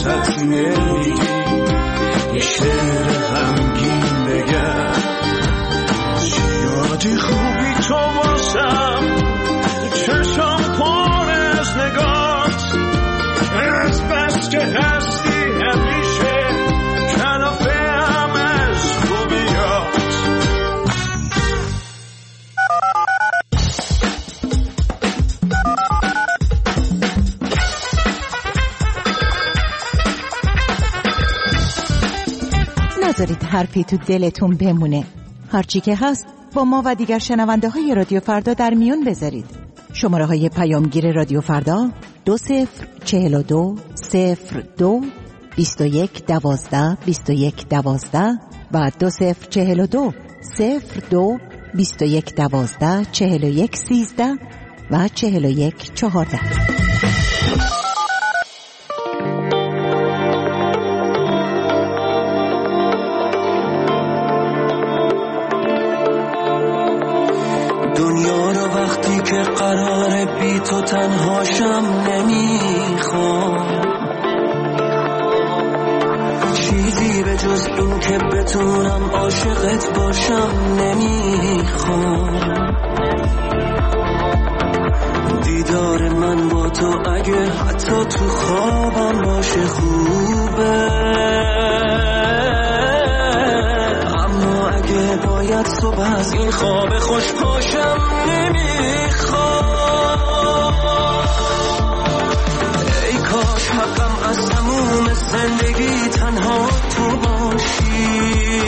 واسط نمیگی یه شعر غمگین بگم یادی خوبی تو واسم چشم پر از نگات از بس که هستی همیشه کلافه هم از خوبیات نذارید حرفی تو دلتون بمونه. هرچی که هست با ما و دیگر شنونده های رادیو فردا در میون بذارید. شماره های پیامگیر رادیو فردا 2042 02 21 12 21 12 و 2042 02 21 12 41 13 و 41 14. دنیا رو وقتی که قراره بی تو تنهاشم نمیخوام چیزی به جز این که بتونم عاشقت باشم نمیخوام دیدار من با تو اگه حتی تو خوابم باشه خوبه اما اگه باید صبح از این خواب خوش پاشم نمیخوام ای کاش حقم از تموم زندگی تنها تو باشی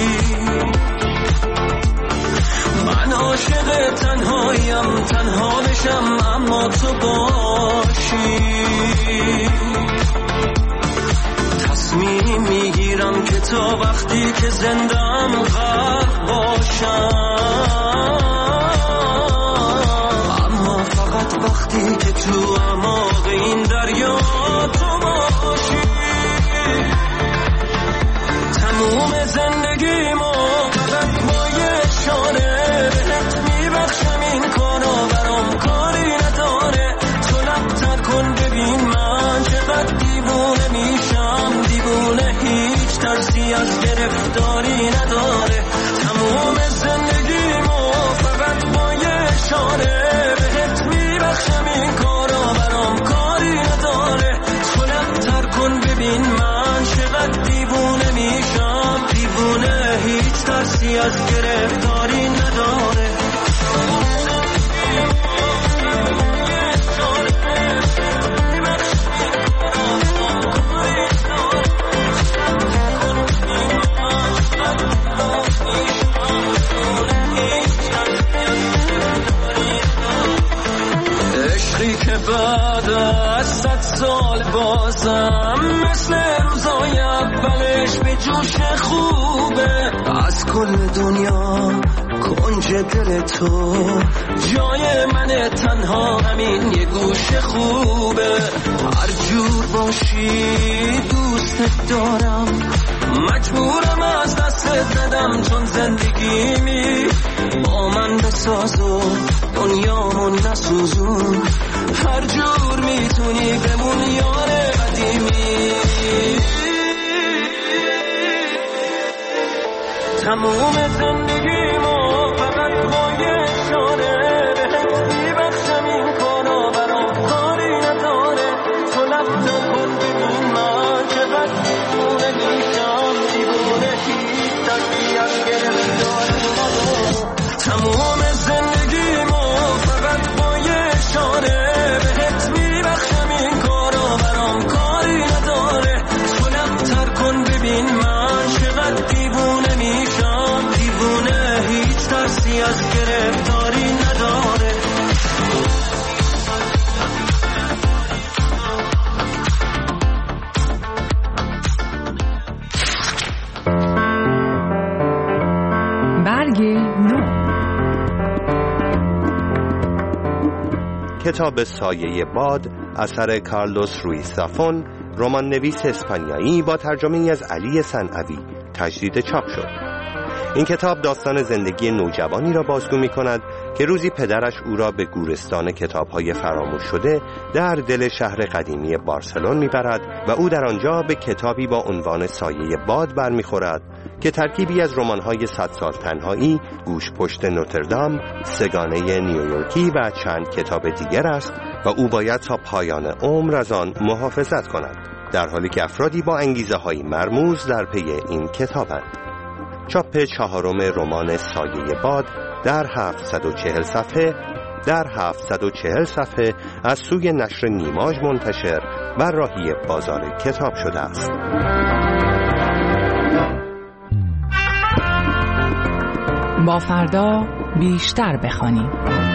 من عاشق تنهاییم تنها بشم اما تو باشی تصمیم میگیرم که تا وقتی که زندم غرق باشم اما فقط وقتی که تو اعماق این دریا تو باشی تموم زندگیمو فقط با یه اشاره بهت میبخشم این کارو برام کاری نداره تو لبتر کن ببین من چقدر دیوونه میشم دیوونه هیچ ترسی از گرفتاری نداره تموم زندگیمو فقط با یه اشاره بهت میبخشم این کارو برام کاری نداره تو لبتر کن ببین من چقدر دیوونه میشم دیوونه هیچ ترسی از گرفتاری نداره عشقی که بعد از 100 سال بازم مثل روزای اولش به جوش خوبه از کل دنیا کنج دل تو جای من تنها همین یه گوش خوبه هر جور باشی دوست دارم مجبورم از دست زدم چون زندگیمی با من بساز و دنیامون نسوزون هر جور میتونی بمون یار قدیمی تموم زندگیمو فقط با یه اشاره بهت میبخشم این کارو برام کاری نداره تو لبتر کن ببین من چقدر دیوونه میشم دیوونه هیچ ترسی از گرفتاری نداره تموم زندگیمو فقط با یه اشاره بهت میبخشم این کارو برام کاری نداره تو لبتر کن ببین من چقدر دیوونه میشم دیوونه هیچ ترسی از گرفتاری نداره برگ نو کتاب سایه باد اثر کارلوس رویز زافون رمان نویس اسپانیایی با ترجمه از علی صنعوی تجدید چاپ شد. این کتاب داستان زندگی نوجوانی را بازگو می کند که روزی پدرش او را به گورستان کتاب‌های فراموش شده در دل شهر قدیمی بارسلون می‌برد و او در آنجا به کتابی با عنوان سایه باد برمی‌خورد که ترکیبی از رمان‌های 100 سال تنهایی، گوشپشت نوتردام، سگانه نیویورکی و چند کتاب دیگر است و او باید تا پایان عمر از آن محافظت کند، در حالی که افرادی با انگیزه‌های مرموز در پی این کتابند. چاپ 4 رمان سایه باد در 740 صفحه از سوی نشر نیماژ منتشر بر راهی بازار کتاب شده است. با فردا بیشتر بخوانیم.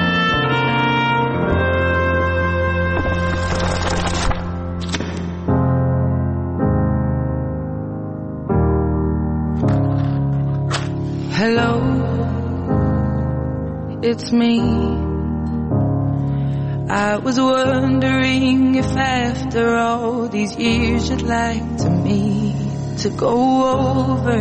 Hello, it's me. I was wondering if after all these years you'd like to meet to go over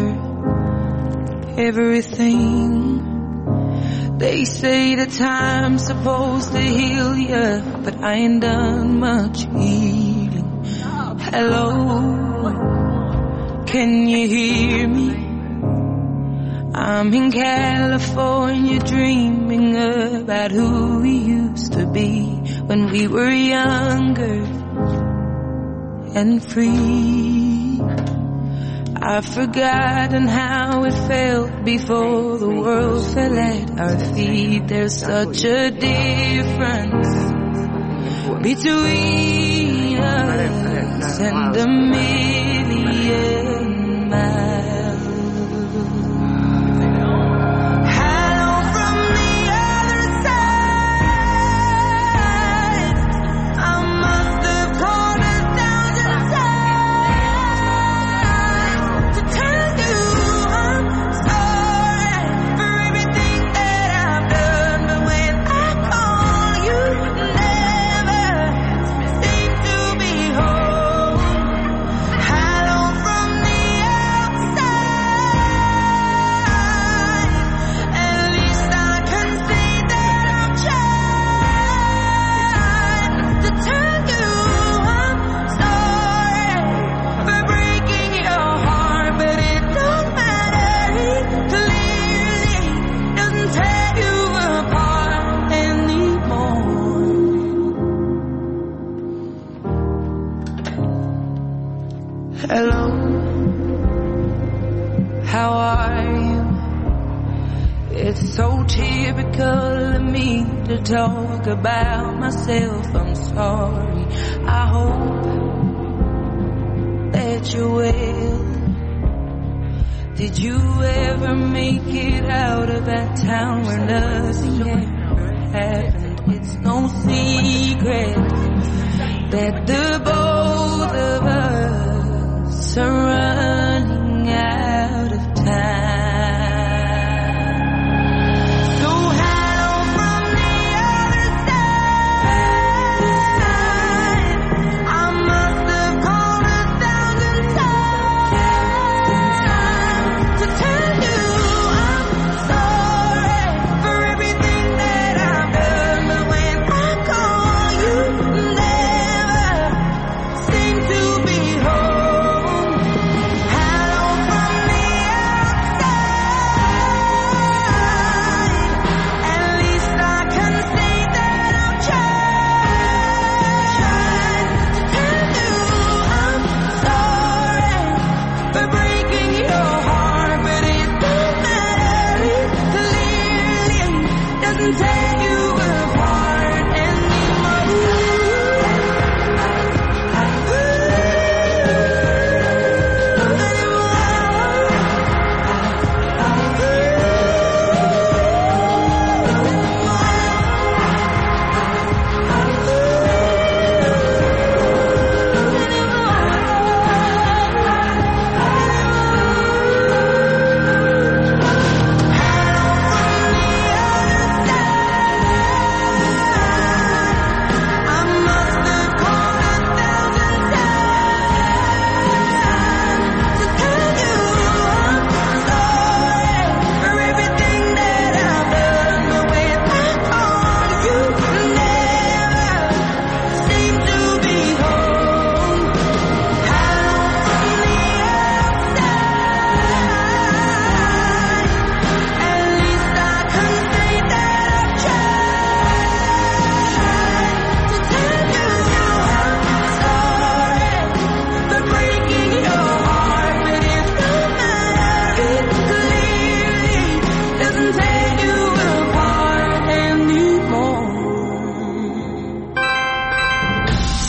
everything. They say that time's supposed to heal ya, but I ain't done much healing. Hello, can you hear me? I'm in California dreaming about who we used to be when we were younger and free. I've forgotten how it felt before the world fell at our feet. There's such a difference between us and a million miles. Hello, how are you? It's so typical of me to talk about myself. I'm sorry. I hope that you're well. Did you ever make it out of that town where nothing ever happened? It's no secret that the both of us are running out of time. So hello from the other side. I must have called 1,000 times to tell you I'm sorry for everything that I've done. But when I call, you never seem to be home.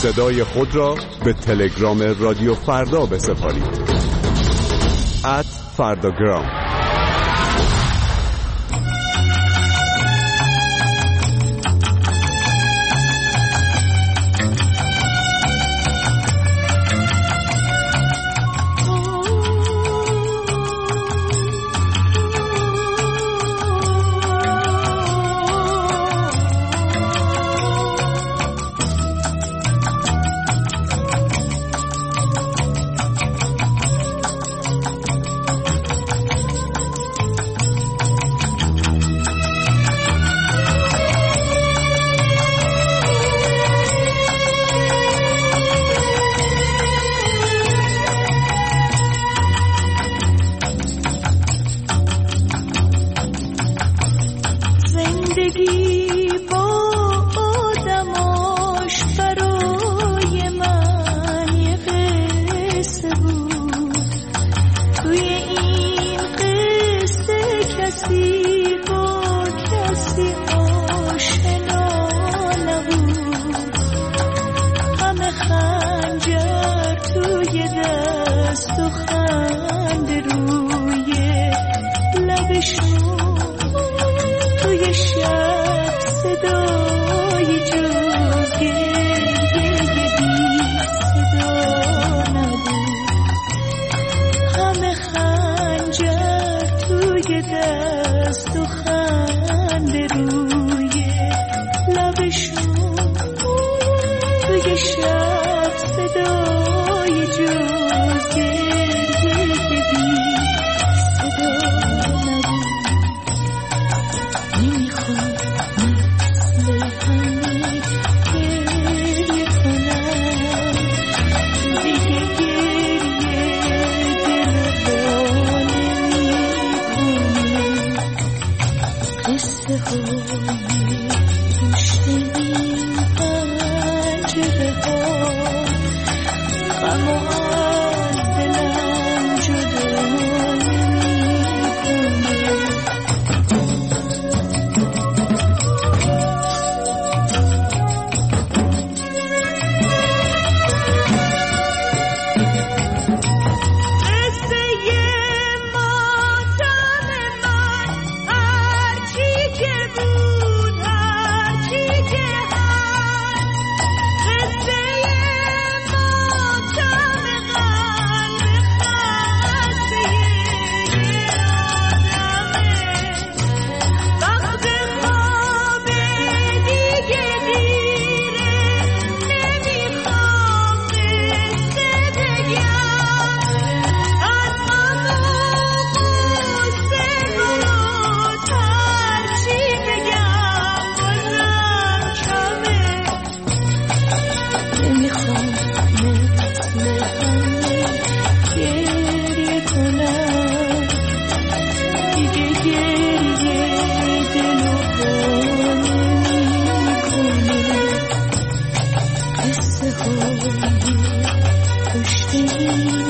صدای خود را به تلگرام رادیو فردا بسپارید. @فرداگرام. قصه های کشتگی